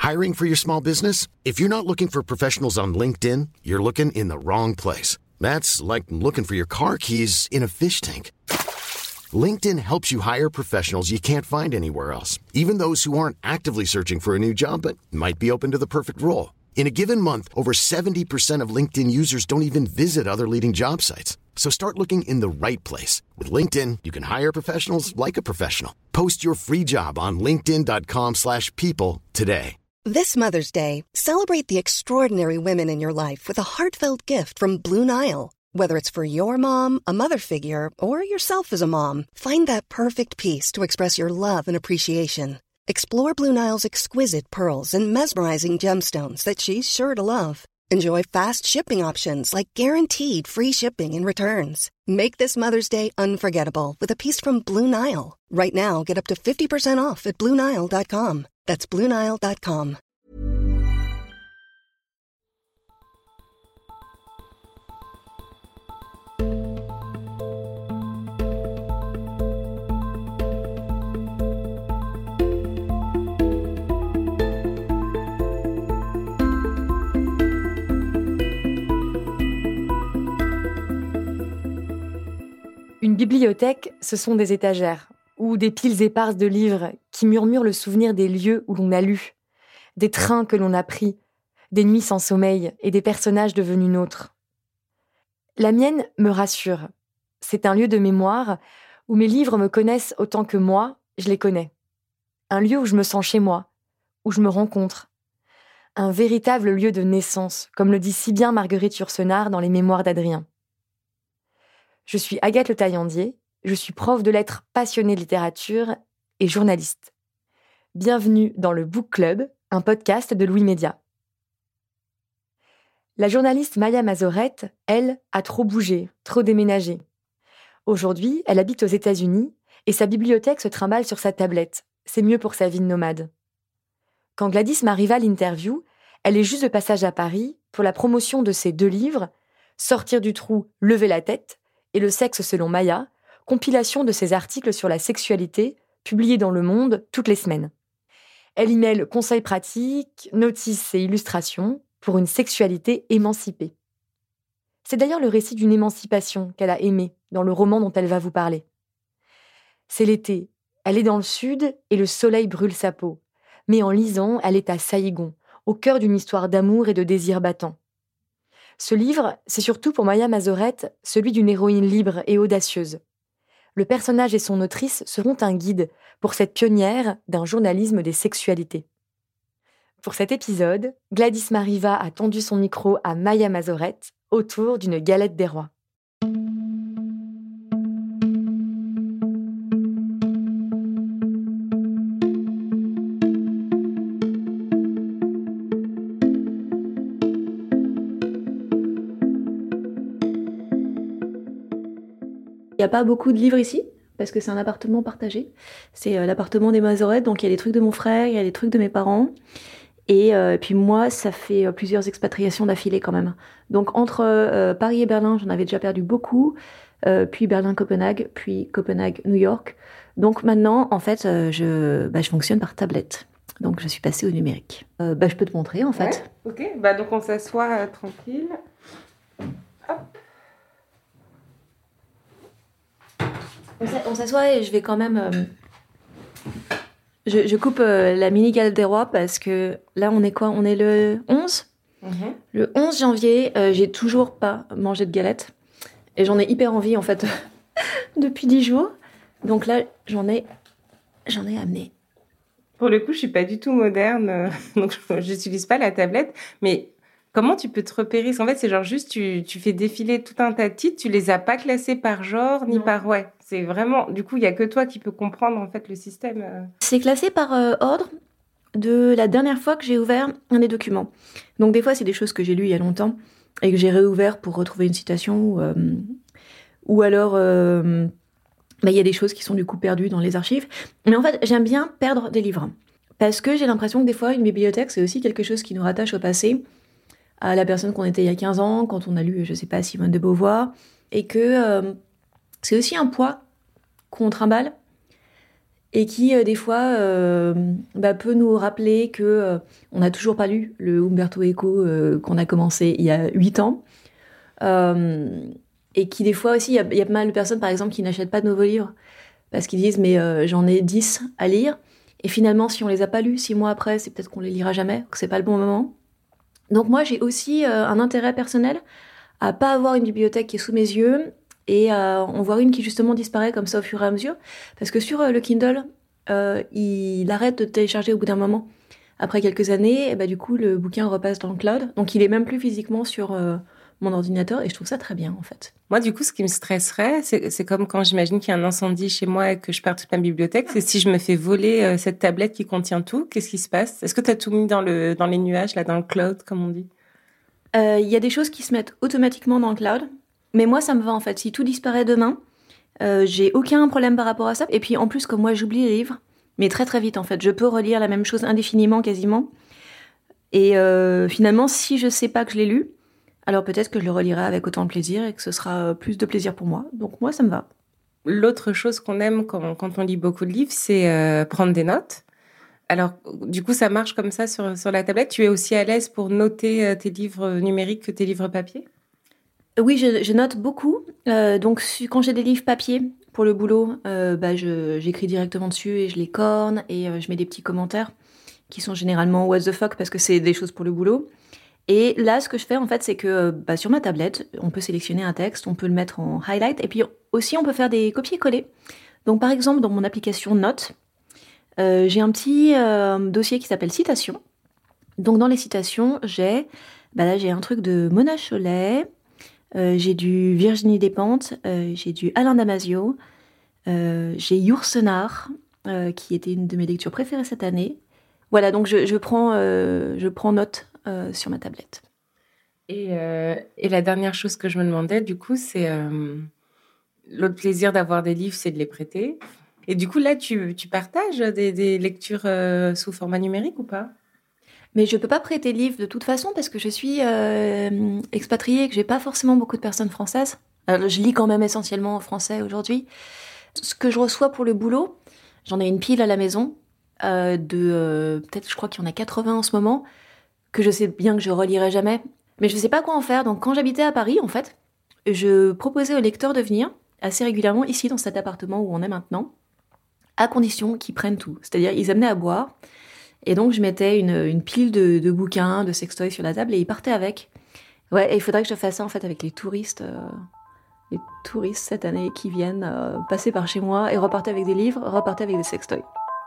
Hiring for your small business? If you're not looking for professionals on LinkedIn, you're looking in the wrong place. That's like looking for your car keys in a fish tank. LinkedIn helps you hire professionals you can't find anywhere else, even those who aren't actively searching for a new job but might be open to the perfect role. In a given month, over 70% of LinkedIn users don't even visit other leading job sites. So start looking in the right place. With LinkedIn, you can hire professionals like a professional. Post your free job on linkedin.com/people today. This Mother's Day, celebrate the extraordinary women in your life with a heartfelt gift from Blue Nile. Whether it's for your mom, a mother figure, or yourself as a mom, find that perfect piece to express your love and appreciation. Explore Blue Nile's exquisite pearls and mesmerizing gemstones that she's sure to love. Enjoy fast shipping options like guaranteed free shipping and returns. Make this Mother's Day unforgettable with a piece from Blue Nile. Right now, get up to 50% off at BlueNile.com. That's BlueNile.com. Une bibliothèque, ce sont des étagères ou des piles éparses de livres qui murmurent le souvenir des lieux où l'on a lu, des trains que l'on a pris, des nuits sans sommeil et des personnages devenus nôtres. La mienne me rassure. C'est un lieu de mémoire où mes livres me connaissent autant que moi, je les connais. Un lieu où je me sens chez moi, où je me rencontre. Un véritable lieu de naissance, comme le dit si bien Marguerite Yourcenar dans les Mémoires d'Adrien. Je suis Agathe Le Taillandier, je suis prof de lettres passionnée de littérature et journaliste. Bienvenue dans le Book Club, un podcast de Louis Média. La journaliste Maya Mazorette, elle, a trop bougé, trop déménagé. Aujourd'hui, elle habite aux États-Unis et sa bibliothèque se trimballe sur sa tablette. C'est mieux pour sa vie de nomade. Quand Gladys m'arriva à l'interview, elle est juste de passage à Paris pour la promotion de ses 2 livres, Sortir du trou, lever la tête, et Le sexe selon Maya, compilation de ses articles sur la sexualité, publiés dans Le Monde toutes les semaines. Elle y mêle conseils pratiques, notices et illustrations pour une sexualité émancipée. C'est d'ailleurs le récit d'une émancipation qu'elle a aimé dans le roman dont elle va vous parler. C'est l'été, elle est dans le sud et le soleil brûle sa peau. Mais en lisant, elle est à Saïgon, au cœur d'une histoire d'amour et de désir battant. Ce livre, c'est surtout pour Maya Mazorette celui d'une héroïne libre et audacieuse. Le personnage et son autrice seront un guide pour cette pionnière d'un journalisme des sexualités. Pour cet épisode, Gladys Mariva a tendu son micro à Maya Mazorette autour d'une galette des rois. Il n'y a pas beaucoup de livres ici, parce que c'est un appartement partagé. C'est l'appartement des Mazorette, donc il y a des trucs de mon frère, il y a des trucs de mes parents. Et puis moi, ça fait plusieurs expatriations d'affilée quand même. Donc entre Paris et Berlin, j'en avais déjà perdu beaucoup. Puis Berlin-Copenhague, puis Copenhague-New York. Donc maintenant, en fait, je fonctionne par tablette. Donc je suis passée au numérique. Je peux te montrer en fait. Ouais, ok, donc on s'assoit tranquille. Hop. On s'assoit et je vais quand même... Je coupe la mini galette des rois parce que là, on est quoi ? On est le 11 ? Le 11 janvier, j'ai toujours pas mangé de galette. Et j'en ai hyper envie, en fait, depuis 10 jours. Donc là, j'en ai amené. Pour le coup, je suis pas du tout moderne, donc je n'utilise pas la tablette. Mais comment tu peux te repérer ? Parce qu'en fait, c'est genre juste, tu fais défiler tout un tas de titres, tu les as pas classés par genre, ni par... Ouais, c'est vraiment... Du coup, il y a que toi qui peux comprendre, en fait, le système. C'est classé par ordre de la dernière fois que j'ai ouvert un des documents. Donc des fois, c'est des choses que j'ai lues il y a longtemps et que j'ai réouvert pour retrouver une citation ou alors il y a des choses qui sont du coup perdues dans les archives. Mais en fait, j'aime bien perdre des livres parce que j'ai l'impression que des fois, une bibliothèque, c'est aussi quelque chose qui nous rattache au passé, à la personne qu'on était il y a 15 ans, quand on a lu, je sais pas, Simone de Beauvoir, et que c'est aussi un poids qu'on trimballe et qui, des fois, peut nous rappeler que on n'a toujours pas lu le Umberto Eco qu'on a commencé il y a 8 ans. Et qui, des fois aussi, il y a pas mal de personnes, par exemple, qui n'achètent pas de nouveaux livres parce qu'ils disent « mais j'en ai 10 à lire ». Et finalement, si on les a pas lus 6 mois après, c'est peut-être qu'on les lira jamais, que c'est pas le bon moment. Donc moi, j'ai aussi un intérêt personnel à pas avoir une bibliothèque qui est sous mes yeux et à en voir une qui justement disparaît comme ça au fur et à mesure. Parce que sur le Kindle, il arrête de télécharger au bout d'un moment. Après quelques années, et du coup, le bouquin repasse dans le cloud. Donc il est même plus physiquement sur mon ordinateur et je trouve ça très bien en fait. Moi, du coup, ce qui me stresserait, c'est comme quand j'imagine qu'il y a un incendie chez moi et que je perds toute ma bibliothèque, c'est si je me fais voler cette tablette qui contient tout, qu'est-ce qui se passe? Est-ce que tu as tout mis dans les nuages, là, dans le cloud, comme on dit? Il y a des choses qui se mettent automatiquement dans le cloud, mais moi, ça me va en fait. Si tout disparaît demain, j'ai aucun problème par rapport à ça. Et puis en plus, comme moi, j'oublie les livres, mais très très vite en fait. Je peux relire la même chose indéfiniment quasiment. Et finalement, si je sais pas que je l'ai lu, alors peut-être que je le relirai avec autant de plaisir et que ce sera plus de plaisir pour moi. Donc moi, ça me va. L'autre chose qu'on aime quand on lit beaucoup de livres, c'est prendre des notes. Alors, du coup, ça marche comme ça sur la tablette. Tu es aussi à l'aise pour noter tes livres numériques que tes livres papier? Oui, je note beaucoup. Donc quand j'ai des livres papier pour le boulot, j'écris directement dessus et je les corne et je mets des petits commentaires qui sont généralement what the fuck parce que c'est des choses pour le boulot. Et là, ce que je fais, en fait, c'est que sur ma tablette, on peut sélectionner un texte, on peut le mettre en highlight, et puis aussi, on peut faire des copier-coller. Donc, par exemple, dans mon application Notes, j'ai un petit dossier qui s'appelle Citations. Donc, dans les citations, j'ai un truc de Mona Chollet, j'ai du Virginie Despentes, j'ai du Alain Damasio, j'ai Yourcenar, qui était une de mes lectures préférées cette année. Voilà, donc je prends note sur ma tablette. Et la dernière chose que je me demandais, du coup, c'est l'autre plaisir d'avoir des livres, c'est de les prêter. Et du coup, là, tu partages des lectures sous format numérique ou pas? Mais je peux pas prêter de livres de toute façon parce que je suis expatriée et que j'ai pas forcément beaucoup de personnes françaises. Alors, je lis quand même essentiellement en français aujourd'hui. Ce que je reçois pour le boulot, j'en ai une pile à la maison peut-être, je crois qu'il y en a 80 en ce moment, que je sais bien que je relirai jamais. Mais je sais pas quoi en faire. Donc quand j'habitais à Paris, en fait, je proposais aux lecteurs de venir assez régulièrement ici dans cet appartement où on est maintenant, à condition qu'ils prennent tout. C'est-à-dire, ils amenaient à boire. Et donc, je mettais une pile de bouquins, de sextoys sur la table et ils partaient avec. Ouais, et il faudrait que je fasse ça, en fait, avec les touristes cette année qui viennent passer par chez moi et repartaient avec des livres, repartaient avec des sextoys.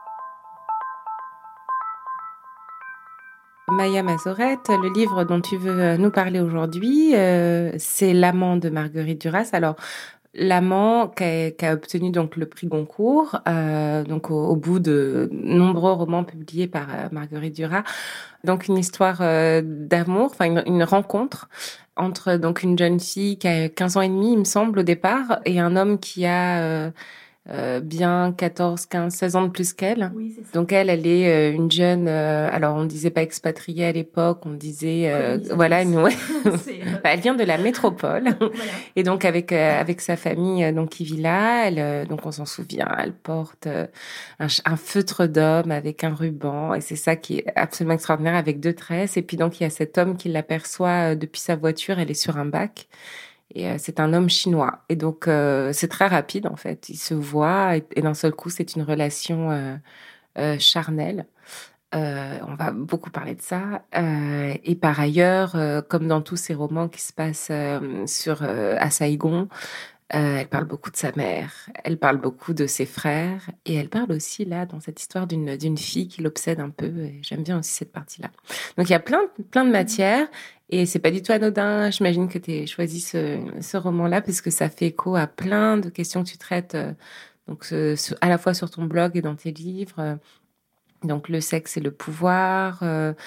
Maya Mazorette, le livre dont tu veux nous parler aujourd'hui, c'est L'amant de Marguerite Duras. Alors, L'amant qui a obtenu donc le prix Goncourt, donc au bout de nombreux romans publiés par Marguerite Duras. Donc une histoire d'amour, enfin une rencontre entre donc une jeune fille qui a 15 ans et demi, il me semble, au départ, et un homme qui a bien 14, 15, 16 ans de plus qu'elle. Oui, c'est ça. Donc elle est une jeune, alors on disait pas expatriée à l'époque, on disait elle vient de la métropole. Voilà. Et donc avec sa famille donc qui vit là, donc on s'en souvient, elle porte un feutre d'homme avec un ruban et c'est ça qui est absolument extraordinaire avec 2 tresses et puis donc il y a cet homme qui l'aperçoit depuis sa voiture, elle est sur un bac. Et c'est un homme chinois. Et donc, c'est très rapide, en fait. Ils se voient et d'un seul coup, c'est une relation charnelle. On va beaucoup parler de ça. Et par ailleurs, comme dans tous ces romans qui se passent à Saigon, elle parle beaucoup de sa mère, elle parle beaucoup de ses frères, et elle parle aussi, là, dans cette histoire d'une fille qui l'obsède un peu, et j'aime bien aussi cette partie-là. Donc, il y a plein de matières, et c'est pas du tout anodin. J'imagine que tu aies choisi ce roman-là, parce que ça fait écho à plein de questions que tu traites, donc à la fois sur ton blog et dans tes livres. Donc, le sexe et le pouvoir,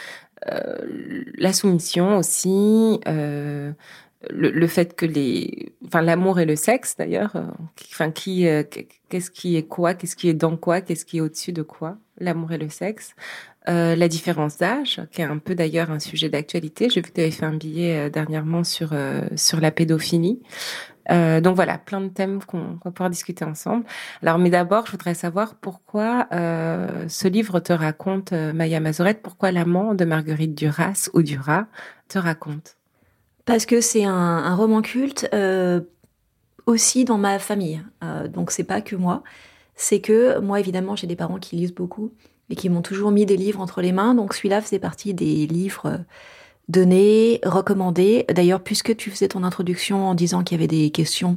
la soumission aussi, le fait que l'amour et le sexe d'ailleurs, qu'est-ce qui est quoi, qu'est-ce qui est dans quoi, qu'est-ce qui est au-dessus de quoi, l'amour et le sexe, la différence d'âge, qui est un peu d'ailleurs un sujet d'actualité. J'ai vu que tu avais fait un billet dernièrement sur la pédophilie. Donc voilà, plein de thèmes qu'on va pouvoir discuter ensemble. Alors, mais d'abord, je voudrais savoir pourquoi ce livre te raconte, Maya Mazorette, pourquoi l'amant de Marguerite Duras ou Duras te raconte? Parce que c'est un roman culte aussi dans ma famille. Donc c'est pas que moi. C'est que moi, évidemment, j'ai des parents qui lisent beaucoup et qui m'ont toujours mis des livres entre les mains. Donc celui-là faisait partie des livres donnés, recommandés. D'ailleurs, puisque tu faisais ton introduction en disant qu'il y avait des questions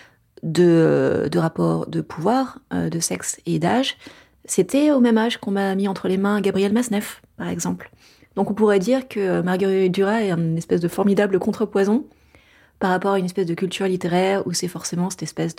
de rapport de pouvoir, de sexe et d'âge, c'était au même âge qu'on m'a mis entre les mains Gabriel Masneff, par exemple. Donc on pourrait dire que Marguerite Duras est une espèce de formidable contrepoison par rapport à une espèce de culture littéraire où c'est forcément cette espèce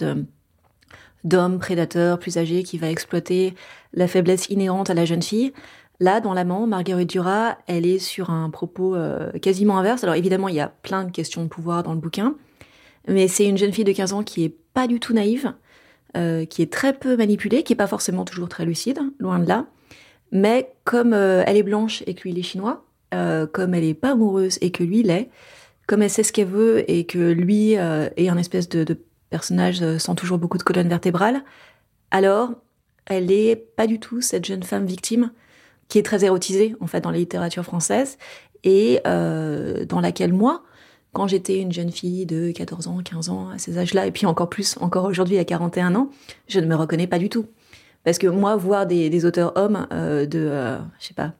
d'homme prédateur plus âgé qui va exploiter la faiblesse inhérente à la jeune fille. Là, dans L'amant, Marguerite Duras, elle est sur un propos quasiment inverse. Alors évidemment, il y a plein de questions de pouvoir dans le bouquin, mais c'est une jeune fille de 15 ans qui est pas du tout naïve, qui est très peu manipulée, qui est pas forcément toujours très lucide, loin de là. Mais comme elle est blanche et que lui il est chinois, comme elle est pas amoureuse et que lui l'est, comme elle sait ce qu'elle veut et que lui est un espèce de personnage sans toujours beaucoup de colonne vertébrale, alors elle est pas du tout cette jeune femme victime qui est très érotisée en fait dans la littérature française et dans laquelle moi, quand j'étais une jeune fille de 14 ans, 15 ans, à ces âges-là, et puis encore plus, encore aujourd'hui à 41 ans, je ne me reconnais pas du tout. Parce que moi, voir des auteurs hommes je sais pas,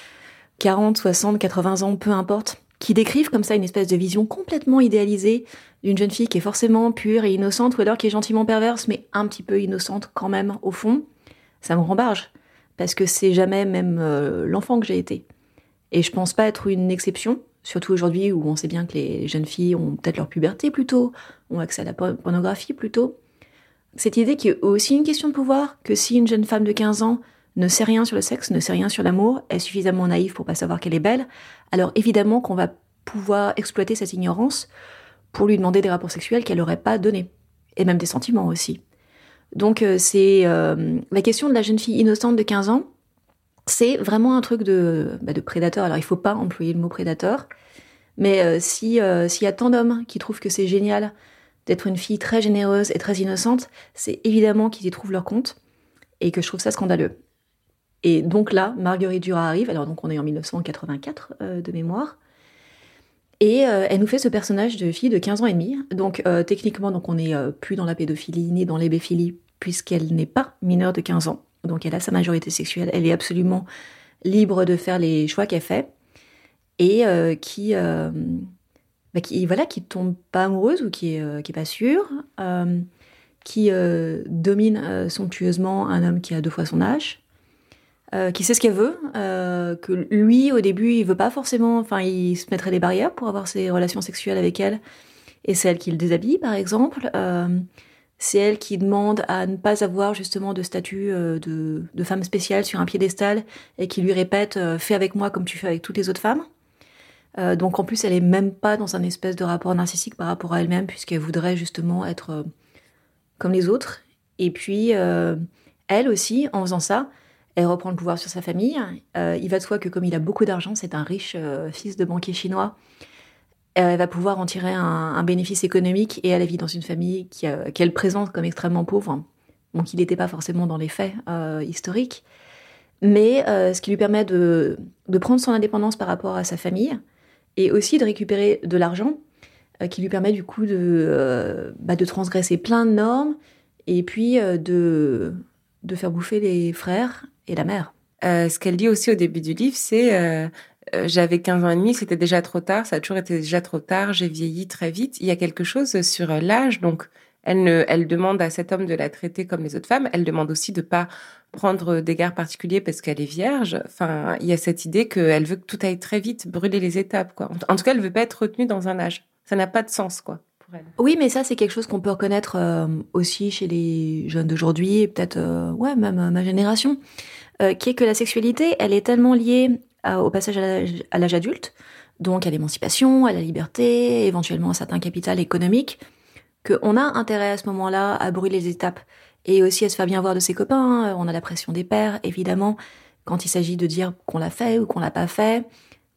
40, 60, 80 ans, peu importe, qui décrivent comme ça une espèce de vision complètement idéalisée d'une jeune fille qui est forcément pure et innocente, ou alors qui est gentiment perverse, mais un petit peu innocente quand même, au fond, ça me rend barge. Parce que c'est jamais même l'enfant que j'ai été. Et je pense pas être une exception, surtout aujourd'hui où on sait bien que les jeunes filles ont peut-être leur puberté plus tôt, ont accès à la pornographie plus tôt. Cette idée qu'il y a aussi une question de pouvoir, que si une jeune femme de 15 ans ne sait rien sur le sexe, ne sait rien sur l'amour, est suffisamment naïve pour pas savoir qu'elle est belle, alors évidemment qu'on va pouvoir exploiter cette ignorance pour lui demander des rapports sexuels qu'elle n'aurait pas donnés. Et même des sentiments aussi. Donc c'est la question de la jeune fille innocente de 15 ans, c'est vraiment un truc de prédateur. Alors il faut pas employer le mot prédateur, mais s'il y a tant d'hommes qui trouvent que c'est génial d'être une fille très généreuse et très innocente, c'est évidemment qu'ils y trouvent leur compte et que je trouve ça scandaleux. Et donc là, Marguerite Duras arrive, alors donc on est en 1984 de mémoire, et elle nous fait ce personnage de fille de 15 ans et demi. Donc techniquement, donc on n'est plus dans la pédophilie ni dans l'hébéphilie, puisqu'elle n'est pas mineure de 15 ans. Donc elle a sa majorité sexuelle, elle est absolument libre de faire les choix qu'elle fait, et qui tombe pas amoureuse ou qui est pas sûre, qui domine somptueusement un homme qui a 2 fois son âge, qui sait ce qu'elle veut, que lui, au début, il veut pas forcément, enfin, il se mettrait des barrières pour avoir ses relations sexuelles avec elle, et c'est elle qui le déshabille, par exemple. C'est elle qui demande à ne pas avoir justement de statut de femme spéciale sur un piédestal, et qui lui répète « fais avec moi comme tu fais avec toutes les autres femmes ». Donc en plus, elle est même pas dans un espèce de rapport narcissique par rapport à elle-même, puisqu'elle voudrait justement être comme les autres. Et puis, elle aussi, en faisant ça, elle reprend le pouvoir sur sa famille. Il va de soi que comme il a beaucoup d'argent, c'est un riche fils de banquier chinois, elle va pouvoir en tirer un bénéfice économique, et elle vit dans une famille qu'elle présente comme extrêmement pauvre. Donc il n'était pas forcément dans les faits historiques. Mais ce qui lui permet de prendre son indépendance par rapport à sa famille, et aussi de récupérer de l'argent, qui lui permet du coup de transgresser plein de normes, et puis de faire bouffer les frères et la mère. Ce qu'elle dit aussi au début du livre, c'est j'avais 15 ans et demi, c'était déjà trop tard, ça a toujours été déjà trop tard, j'ai vieilli très vite. Il y a quelque chose sur l'âge, donc elle demande à cet homme de la traiter comme les autres femmes, elle demande aussi de pas prendre des gardes particuliers parce qu'elle est vierge. Enfin, il y a cette idée qu'elle veut que tout aille très vite, brûler les étapes, quoi. En tout cas, elle veut pas être retenue dans un âge. Ça n'a pas de sens, quoi, pour elle. Oui, mais ça, c'est quelque chose qu'on peut reconnaître aussi chez les jeunes d'aujourd'hui, et peut-être, même ma génération, qui est que la sexualité, elle est tellement liée au passage à l'âge adulte, donc à l'émancipation, à la liberté, éventuellement à certains capitals économiques, qu'on a intérêt à ce moment-là à brûler les étapes, et aussi à se faire bien voir de ses copains. On a la pression des pères, évidemment, quand il s'agit de dire qu'on l'a fait ou qu'on l'a pas fait.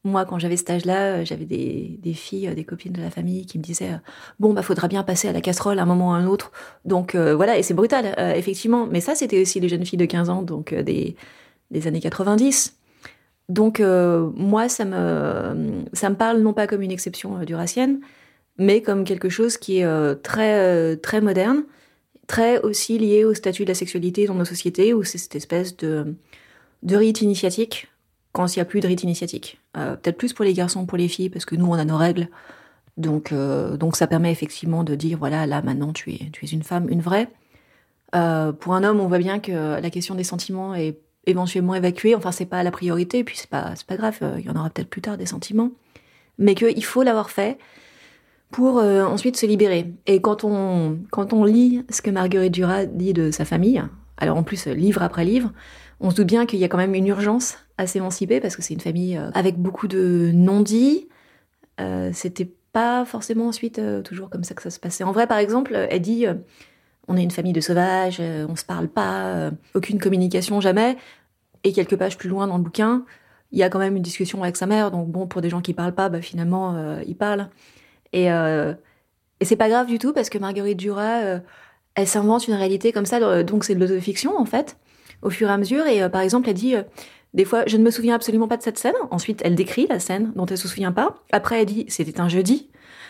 Moi, quand j'avais cet âge-là, j'avais des filles, des copines de la famille qui me disaient bon, bah, faudra bien passer à la casserole à un moment ou à un autre. Donc, voilà, et c'est brutal, effectivement. Mais ça, c'était aussi les jeunes filles de 15 ans, donc des années 90. Donc, moi, ça me parle non pas comme une exception duracienne, mais comme quelque chose qui est très moderne, très aussi lié au statut de la sexualité dans nos sociétés, où c'est cette espèce de rite initiatique, quand il n'y a plus de rite initiatique. Peut-être plus pour les garçons, pour les filles, parce que nous, on a nos règles. Donc ça permet effectivement de dire, voilà, là, maintenant, tu es une femme, une vraie. Pour un homme, on voit bien que la question des sentiments est éventuellement évacuée. Enfin, c'est pas la priorité, et puis c'est pas grave, il y en aura peut-être plus tard des sentiments. Mais qu'il faut l'avoir fait pour ensuite se libérer. Et quand on lit ce que Marguerite Duras dit de sa famille, alors en plus, livre après livre, on se doute bien qu'il y a quand même une urgence à s'émanciper, parce que c'est une famille avec beaucoup de non-dits. C'était pas forcément ensuite toujours comme ça que ça se passait. En vrai, par exemple, elle dit on est une famille de sauvages, on se parle pas, aucune communication jamais. Et quelques pages plus loin dans le bouquin, il y a quand même une discussion avec sa mère. Donc bon, pour des gens qui parlent pas, bah, finalement, ils parlent. Et c'est pas grave du tout, parce que Marguerite Duras, elle s'invente une réalité comme ça. Donc c'est de l'autofiction, en fait, au fur et à mesure. Et par exemple, elle dit des fois, je ne me souviens absolument pas de cette scène. Ensuite, elle décrit la scène dont elle se souvient pas. Après, elle dit, c'était un jeudi.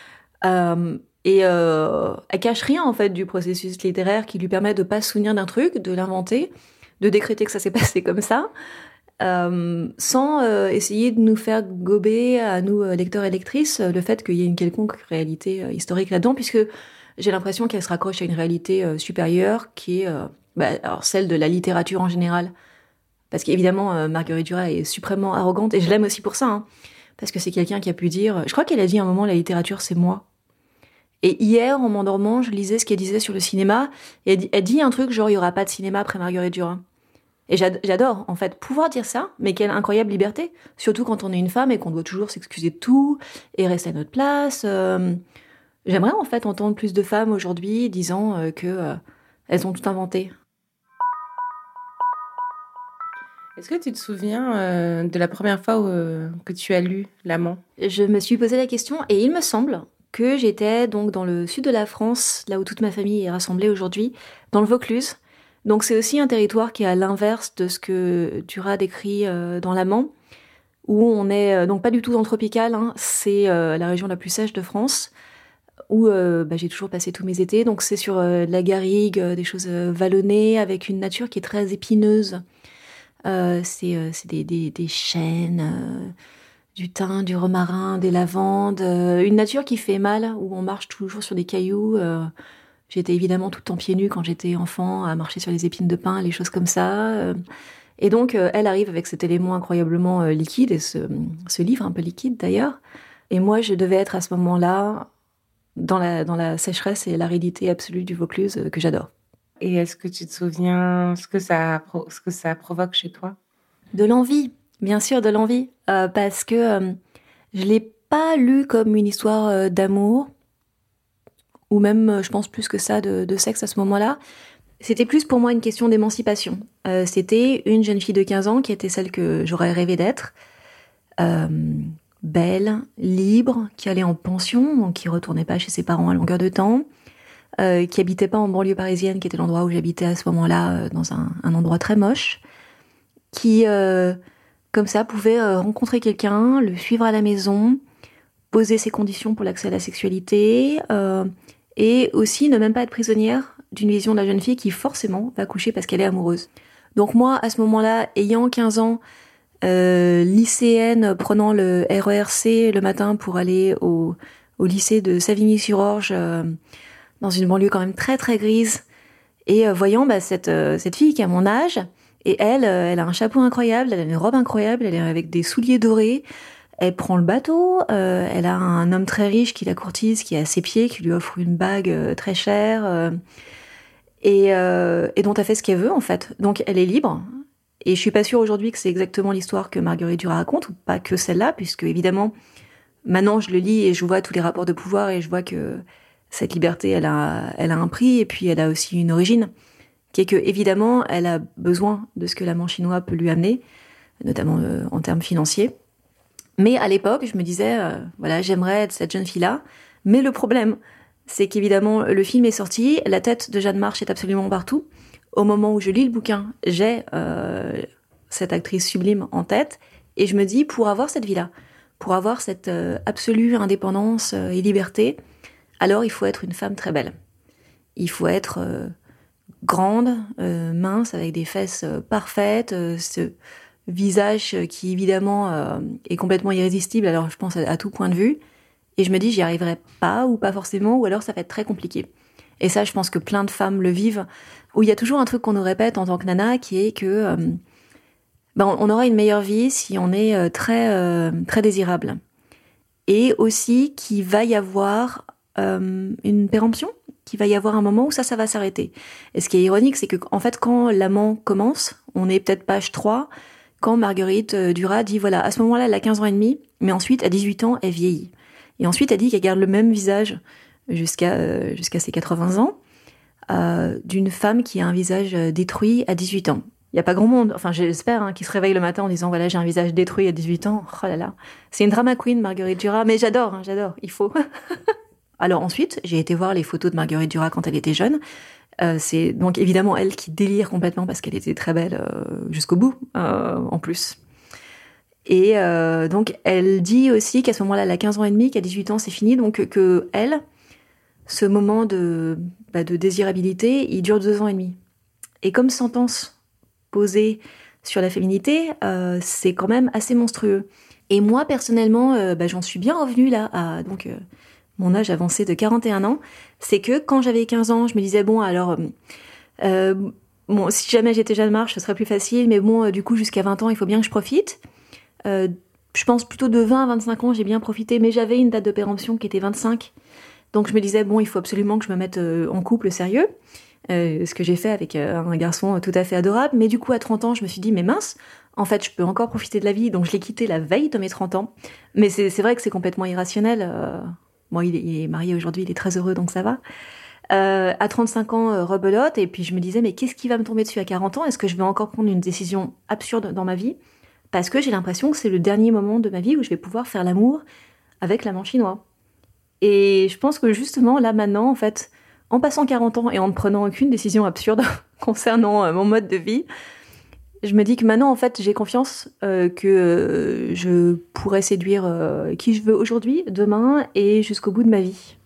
Elle cache rien, en fait, du processus littéraire qui lui permet de pas se souvenir d'un truc, de l'inventer, de décréter que ça s'est passé comme ça, sans essayer de nous faire gober à nous, lecteurs et lectrices, le fait qu'il y ait une quelconque réalité historique là-dedans, puisque j'ai l'impression qu'elle se raccroche à une réalité supérieure, qui est alors celle de la littérature en général. Parce qu'évidemment, Marguerite Duras est suprêmement arrogante, et je l'aime aussi pour ça, hein, parce que c'est quelqu'un qui a pu dire... Je crois qu'elle a dit à un moment, la littérature, c'est moi. Et hier, en m'endormant, je lisais ce qu'elle disait sur le cinéma, et elle dit un truc genre, il n'y aura pas de cinéma après Marguerite Duras. Et j'adore, en fait, pouvoir dire ça, mais quelle incroyable liberté, surtout quand on est une femme et qu'on doit toujours s'excuser de tout, et rester à notre place. J'aimerais, en fait, entendre plus de femmes aujourd'hui disant que elles ont tout inventé. Est-ce que tu te souviens de la première fois que tu as lu L'Amant ? Je me suis posé la question, et il me semble que j'étais donc dans le sud de la France, là où toute ma famille est rassemblée aujourd'hui, dans le Vaucluse. Donc c'est aussi un territoire qui est à l'inverse de ce que Duras décrit dans L'Amant, où on est donc pas du tout dans le tropical, hein, c'est la région la plus sèche de France, où j'ai toujours passé tous mes étés. Donc c'est sur de la garrigue, des choses vallonnées, avec une nature qui est très épineuse. C'est des chênes, du thym, du romarin, des lavandes, une nature qui fait mal, où on marche toujours sur des cailloux. J'étais évidemment tout le temps pieds nus quand j'étais enfant, à marcher sur les épines de pin, les choses comme ça. Et donc, elle arrive avec cet élément incroyablement liquide, et ce livre un peu liquide d'ailleurs. Et moi, je devais être à ce moment-là dans la sécheresse et l'aridité absolue du Vaucluse, que j'adore. Et est-ce que tu te souviens ce que ça provoque chez toi ? De l'envie, bien sûr, de l'envie. Parce que je ne l'ai pas lu comme une histoire d'amour, ou même, je pense, plus que ça, de sexe à ce moment-là. C'était plus pour moi une question d'émancipation. C'était une jeune fille de 15 ans qui était celle que j'aurais rêvé d'être. Belle, libre, qui allait en pension, donc qui retournait pas chez ses parents à longueur de temps, qui habitait pas en banlieue parisienne, qui était l'endroit où j'habitais à ce moment-là, dans un endroit très moche, qui, comme ça, pouvait rencontrer quelqu'un, le suivre à la maison, poser ses conditions pour l'accès à la sexualité, et aussi ne même pas être prisonnière d'une vision de la jeune fille qui forcément va coucher parce qu'elle est amoureuse. Donc moi, à ce moment-là, ayant 15 ans, lycéenne, prenant le RERC le matin pour aller au lycée de Savigny-sur-Orge, dans une banlieue quand même très très grise, et voyant cette fille qui a mon âge, et elle a un chapeau incroyable, elle a une robe incroyable, elle est avec des souliers dorés, elle prend le bateau, elle a un homme très riche qui la courtise, qui est à ses pieds, qui lui offre une bague très chère, et dont elle fait ce qu'elle veut en fait. Donc elle est libre. Et je suis pas sûre aujourd'hui que c'est exactement l'histoire que Marguerite Duras raconte, ou pas que celle-là, puisque évidemment, maintenant je le lis et je vois tous les rapports de pouvoir, et je vois que cette liberté, elle a un prix, et puis elle a aussi une origine, qui est que, évidemment, elle a besoin de ce que l'amant chinois peut lui amener, notamment en termes financiers. Mais à l'époque, je me disais, voilà, j'aimerais être cette jeune fille-là. Mais le problème, c'est qu'évidemment, le film est sorti, la tête de Jeanne March est absolument partout. Au moment où je lis le bouquin, j'ai cette actrice sublime en tête, et je me dis, pour avoir cette vie-là, pour avoir cette absolue indépendance et liberté, alors il faut être une femme très belle. Il faut être grande, mince, avec des fesses parfaites, ce visage qui évidemment est complètement irrésistible, alors je pense à tout point de vue, et je me dis j'y arriverai pas, ou pas forcément, ou alors ça va être très compliqué. Et ça, je pense que plein de femmes le vivent, où il y a toujours un truc qu'on nous répète en tant que nana, qui est que on aura une meilleure vie si on est très désirable. Et aussi qu'il va y avoir une péremption, qu'il va y avoir un moment où ça va s'arrêter. Et ce qui est ironique, c'est que en fait, quand l'amant commence, on est peut-être page 3, quand Marguerite Duras dit, voilà, à ce moment-là, elle a 15 ans et demi, mais ensuite, à 18 ans, elle vieillit. Et ensuite, elle dit qu'elle garde le même visage jusqu'à ses 80 ans, d'une femme qui a un visage détruit à 18 ans. Il n'y a pas grand monde, enfin j'espère, qui se réveille le matin en disant, voilà, j'ai un visage détruit à 18 ans. Oh là là, c'est une drama queen, Marguerite Duras, mais j'adore, il faut. Alors ensuite, j'ai été voir les photos de Marguerite Duras quand elle était jeune. C'est donc évidemment elle qui délire complètement parce qu'elle était très belle jusqu'au bout, en plus. Et donc elle dit aussi qu'à ce moment-là, elle a 15 ans et demi, qu'à 18 ans, c'est fini, donc que elle, ce moment de désirabilité, il dure 2 ans et demi. Et comme sentence posée sur la féminité, c'est quand même assez monstrueux. Et moi, personnellement, j'en suis bien revenue là à mon âge avancé de 41 ans. C'est que quand j'avais 15 ans, je me disais, bon, alors, si jamais j'étais Jeanne March, ce serait plus facile, mais bon, du coup, jusqu'à 20 ans, il faut bien que je profite. Je pense plutôt de 20 à 25 ans, j'ai bien profité, mais j'avais une date de péremption qui était 25. Donc je me disais, bon, il faut absolument que je me mette en couple sérieux. Ce que j'ai fait avec un garçon tout à fait adorable. Mais du coup, à 30 ans, je me suis dit, mais mince, en fait, je peux encore profiter de la vie. Donc je l'ai quitté la veille de mes 30 ans. Mais c'est vrai que c'est complètement irrationnel. Bon, il est marié aujourd'hui, il est très heureux, donc ça va. À 35 ans, rebelote. Et puis je me disais, mais qu'est-ce qui va me tomber dessus à 40 ans ? Est-ce que je vais encore prendre une décision absurde dans ma vie ? Parce que j'ai l'impression que c'est le dernier moment de ma vie où je vais pouvoir faire l'amour avec l'amant chinois. Et je pense que justement, là, maintenant, en fait, en passant 40 ans et en ne prenant aucune décision absurde concernant mon mode de vie, je me dis que maintenant, en fait, j'ai confiance que je pourrais séduire qui je veux aujourd'hui, demain et jusqu'au bout de ma vie.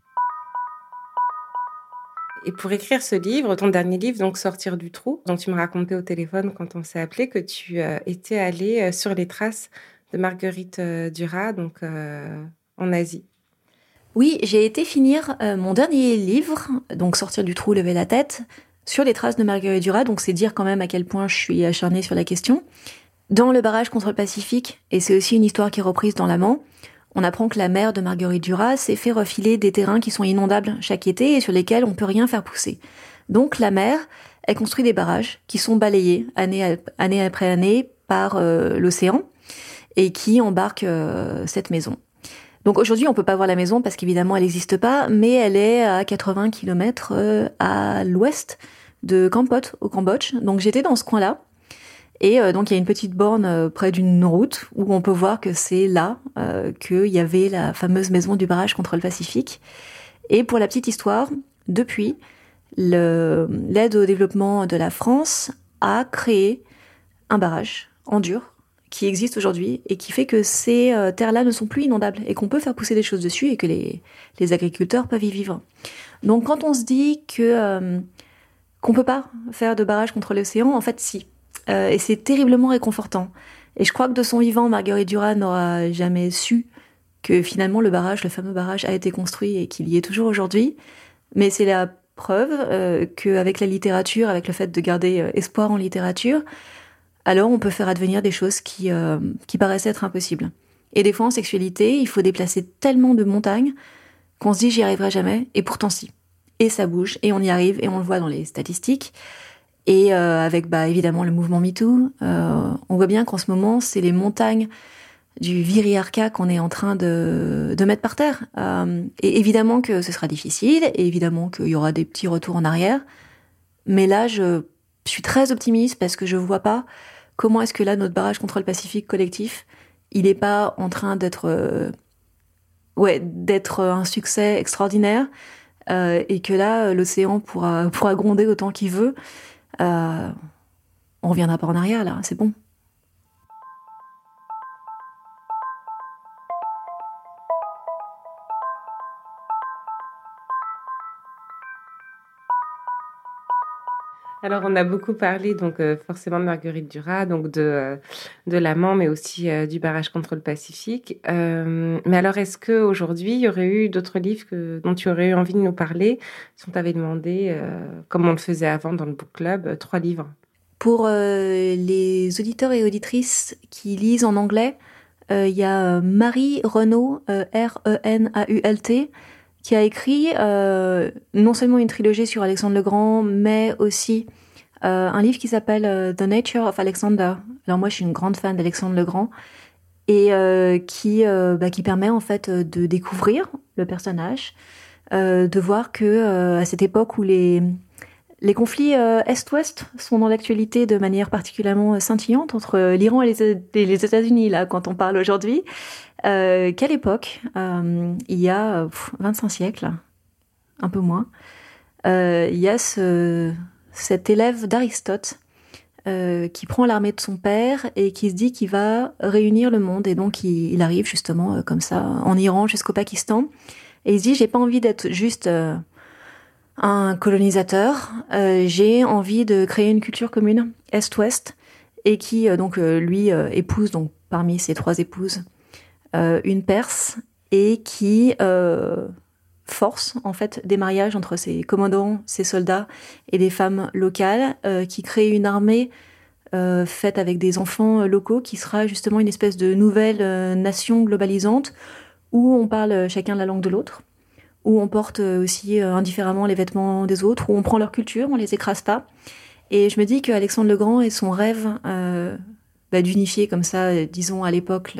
Et pour écrire ce livre, ton dernier livre, donc Sortir du trou, dont tu me racontais au téléphone quand on s'est appelé, que tu étais allée sur les traces de Marguerite Duras, donc en Asie. Oui, j'ai été finir mon dernier livre, donc Sortir du trou, lever la tête, sur les traces de Marguerite Duras, donc c'est dire quand même à quel point je suis acharnée sur la question. Dans le barrage contre le Pacifique, et c'est aussi une histoire qui est reprise dans l'Amant, on apprend que la mère de Marguerite Duras s'est fait refiler des terrains qui sont inondables chaque été et sur lesquels on peut rien faire pousser. Donc la mère, elle construit des barrages qui sont balayés année après année par l'océan et qui embarquent cette maison. Donc aujourd'hui, on peut pas voir la maison parce qu'évidemment, elle n'existe pas, mais elle est à 80 km à l'ouest de Kampot, au Cambodge. Donc j'étais dans ce coin-là. Et donc il y a une petite borne près d'une route où on peut voir que c'est là qu'il y avait la fameuse maison du barrage contre le Pacifique. Et pour la petite histoire, depuis, l'aide au développement de la France a créé un barrage en dur qui existe aujourd'hui et qui fait que ces terres-là ne sont plus inondables et qu'on peut faire pousser des choses dessus et que les agriculteurs peuvent y vivre. Donc quand on se dit qu'on peut pas faire de barrage contre l'océan, en fait si. Et c'est terriblement réconfortant. Et je crois que de son vivant, Marguerite Duras n'aura jamais su que finalement le fameux barrage, a été construit et qu'il y est toujours aujourd'hui. Mais c'est la preuve qu'avec la littérature, avec le fait de garder espoir en littérature, alors on peut faire advenir des choses qui paraissaient être impossibles. Et des fois en sexualité, il faut déplacer tellement de montagnes qu'on se dit j'y arriverai jamais, et pourtant si. Et ça bouge, et on y arrive, et on le voit dans les statistiques. Et avec évidemment le mouvement MeToo, on voit bien qu'en ce moment, c'est les montagnes du viriarcat qu'on est en train de mettre par terre. Et évidemment que ce sera difficile, et évidemment qu'il y aura des petits retours en arrière. Mais là, je suis très optimiste parce que je vois pas comment est-ce que là, notre barrage contre le Pacifique collectif, il n'est pas en train d'être un succès extraordinaire, et que là, l'océan pourra gronder autant qu'il veut. On reviendra pas en arrière, là, c'est bon. Alors, on a beaucoup parlé, donc forcément de Marguerite Duras, donc de l'amant, mais aussi du barrage contre le Pacifique. Mais alors, est-ce qu'aujourd'hui, il y aurait eu d'autres livres dont tu aurais eu envie de nous parler, si on t'avait demandé, comme on le faisait avant dans le book club, 3 livres? Pour les auditeurs et auditrices qui lisent en anglais, il y a Marie Renault, Renault, qui a écrit non seulement une trilogie sur Alexandre le Grand, mais aussi un livre qui s'appelle The Nature of Alexander. Alors moi, je suis une grande fan d'Alexandre le Grand, et qui permet en fait de découvrir le personnage, de voir que à cette époque où les conflits Est-Ouest sont dans l'actualité de manière particulièrement scintillante entre l'Iran et les États-Unis, là, quand on parle aujourd'hui. Quelle époque, il y a 25 siècles, un peu moins, il y a cet élève d'Aristote qui prend l'armée de son père et qui se dit qu'il va réunir le monde. Et donc, il arrive justement comme ça, en Iran jusqu'au Pakistan. Et il se dit, j'ai pas envie d'être juste un colonisateur, j'ai envie de créer une culture commune, Est-Ouest, et qui lui épouse, donc parmi ses 3 épouses, une Perse, et qui force en fait des mariages entre ses commandants, ses soldats et des femmes locales, qui crée une armée faite avec des enfants locaux, qui sera justement une espèce de nouvelle nation globalisante, où on parle chacun la langue de l'autre, où on porte aussi indifféremment les vêtements des autres, où on prend leur culture, on les écrase pas. Et je me dis qu'Alexandre le Grand et son rêve d'unifier comme ça, disons à l'époque,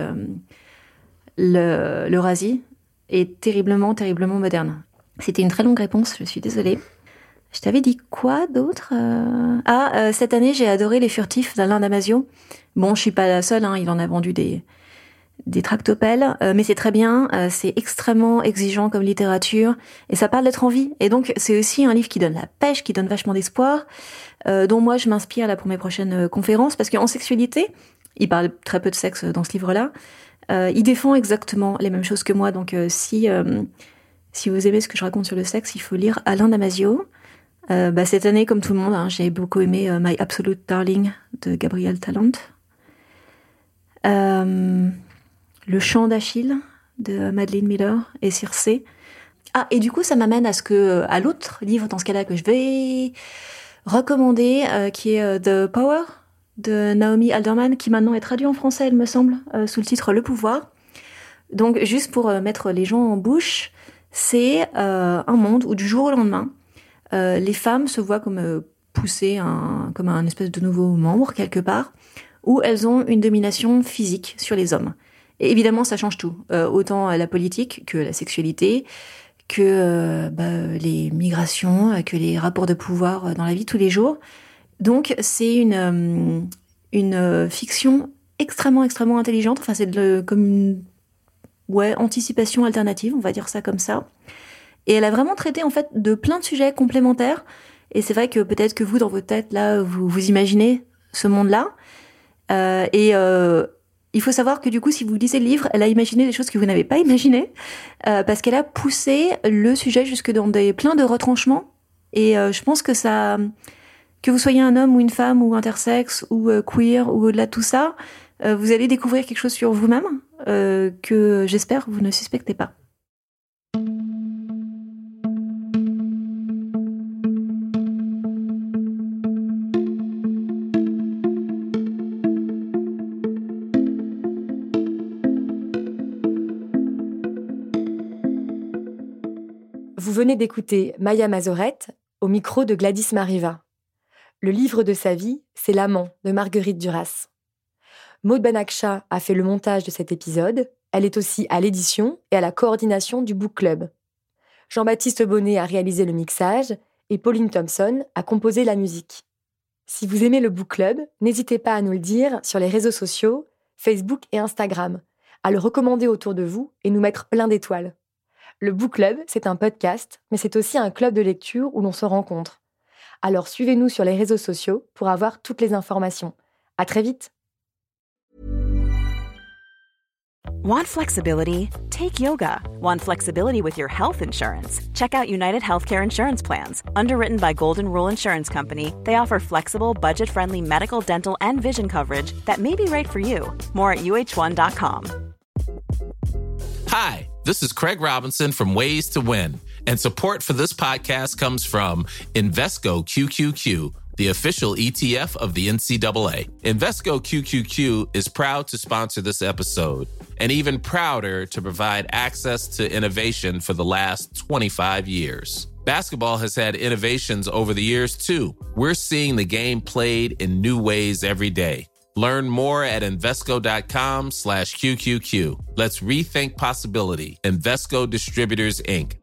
l'Eurasie, est terriblement, terriblement moderne. C'était une très longue réponse, je suis désolée. Je t'avais dit quoi d'autre cette année, j'ai adoré Les Furtifs d'Alain Damasio. Bon, je suis pas la seule, il en a vendu des tractopelles, mais c'est très bien, c'est extrêmement exigeant comme littérature, et ça parle d'être en vie. Et donc, c'est aussi un livre qui donne la pêche, qui donne vachement d'espoir, dont moi, je m'inspire là pour mes prochaines conférences, parce qu'en sexualité, il parle très peu de sexe dans ce livre-là, il défend exactement les mêmes choses que moi. Donc, si vous aimez ce que je raconte sur le sexe, il faut lire Alain Damasio. Cette année, comme tout le monde, j'ai beaucoup aimé My Absolute Darling de Gabriel Talant. Le chant d'Achille de Madeleine Miller et Circé. Et du coup, ça m'amène à l'autre livre dans ce cas-là que je vais recommander, qui est The Power de Naomi Alderman, qui maintenant est traduit en français, il me semble, sous le titre Le Pouvoir. Donc, juste pour mettre les gens en bouche, c'est un monde où du jour au lendemain, les femmes se voient comme poussées comme un espèce de nouveau membre quelque part, où elles ont une domination physique sur les hommes. Et évidemment, ça change tout, autant la politique que la sexualité, que les migrations, que les rapports de pouvoir dans la vie de tous les jours. Donc, c'est une fiction extrêmement, extrêmement intelligente. Enfin, c'est comme une anticipation alternative, on va dire ça comme ça. Et elle a vraiment traité, en fait, de plein de sujets complémentaires. Et c'est vrai que peut-être que vous, dans votre tête, là, vous imaginez ce monde-là. Il faut savoir que du coup, si vous lisez le livre, elle a imaginé des choses que vous n'avez pas imaginées, parce qu'elle a poussé le sujet jusque dans plein de retranchements. Et je pense que que vous soyez un homme ou une femme ou intersexe ou queer ou au-delà de tout ça, vous allez découvrir quelque chose sur vous-même que j'espère vous ne suspectez pas. Vous venez d'écouter Maya Mazorette au micro de Gladys Mariva. Le livre de sa vie, c'est L'amant de Marguerite Duras. Maud Benaksha a fait le montage de cet épisode. Elle est aussi à l'édition et à la coordination du Book Club. Jean-Baptiste Bonnet a réalisé le mixage et Pauline Thompson a composé la musique. Si vous aimez le Book Club, n'hésitez pas à nous le dire sur les réseaux sociaux, Facebook et Instagram, à le recommander autour de vous et nous mettre plein d'étoiles. Le Book Club, c'est un podcast, mais c'est aussi un club de lecture où l'on se rencontre. Alors suivez-nous sur les réseaux sociaux pour avoir toutes les informations. À très vite! Want flexibility? Take yoga. Want flexibility with your health insurance? Check out United Healthcare Insurance Plans. Underwritten by Golden Rule Insurance Company, they offer flexible, budget-friendly medical, dental, and vision coverage that may be right for you. More at uh1.com. Hi, this is Craig Robinson from Ways to Win, and support for this podcast comes from Invesco QQQ, the official ETF of the NCAA. Invesco QQQ is proud to sponsor this episode, and even prouder to provide access to innovation for the last 25 years. Basketball has had innovations over the years, too. We're seeing the game played in new ways every day. Learn more at Invesco.com/QQQ. Let's rethink possibility. Invesco Distributors, Inc.